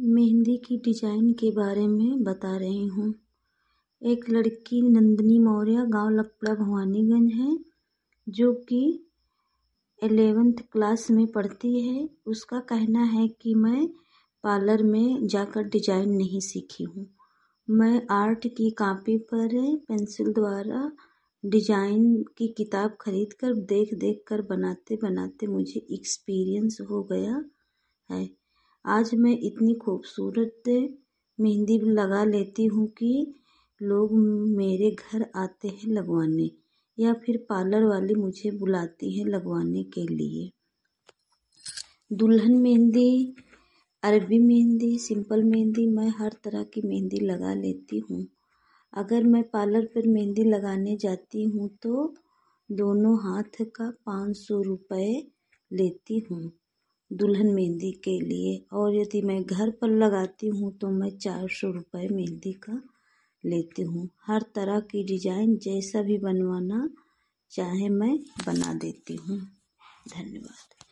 मेहंदी की डिजाइन के बारे में बता रही हूँ। एक लड़की नंदिनी मौर्य गांव लपड़ा भवानीगंज है, जो कि 11th क्लास में पढ़ती है। उसका कहना है कि मैं पार्लर में जाकर डिजाइन नहीं सीखी हूँ। मैं आर्ट की कॉपी पर पेंसिल द्वारा डिजाइन की किताब खरीद कर देख देख कर बनाते बनाते मुझे एक्सपीरियंस हो गया है। आज मैं इतनी खूबसूरत मेहंदी लगा लेती हूँ कि लोग मेरे घर आते हैं लगवाने, या फिर पार्लर वाली मुझे बुलाती है लगवाने के लिए। दुल्हन मेहंदी, अरबी मेहंदी, सिंपल मेहंदी, मैं हर तरह की मेहंदी लगा लेती हूँ। अगर मैं पार्लर पर मेहंदी लगाने जाती हूँ तो दोनों हाथ का 500 रुपये लेती हूँ दुल्हन मेहंदी के लिए, और यदि मैं घर पर लगाती हूँ तो मैं 400 रुपये मेहंदी का लेती हूँ। हर तरह की डिजाइन जैसा भी बनवाना चाहे मैं बना देती हूँ। धन्यवाद।